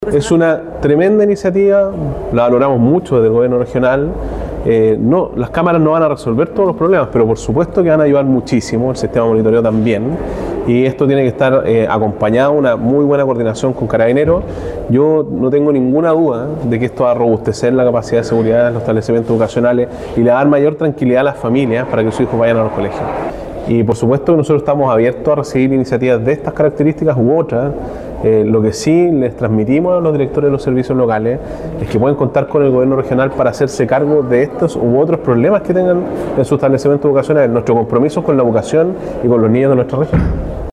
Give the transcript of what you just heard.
Es una tremenda iniciativa, la valoramos mucho desde el gobierno regional. No, las cámaras no van a resolver todos los problemas, pero por supuesto que van a ayudar muchísimo, el sistema de monitoreo también, y esto tiene que estar acompañado de una muy buena coordinación con Carabineros. Yo no tengo ninguna duda de que esto va a robustecer la capacidad de seguridad de los establecimientos educacionales y le va a dar mayor tranquilidad a las familias para que sus hijos vayan a los colegios. Y por supuesto que nosotros estamos abiertos a recibir iniciativas de estas características u otras. Lo que sí les transmitimos a los directores de los servicios locales es que pueden contar con el gobierno regional para hacerse cargo de estos u otros problemas que tengan en sus establecimientos educacionales. Nuestro compromiso con la educación y con los niños de nuestra región.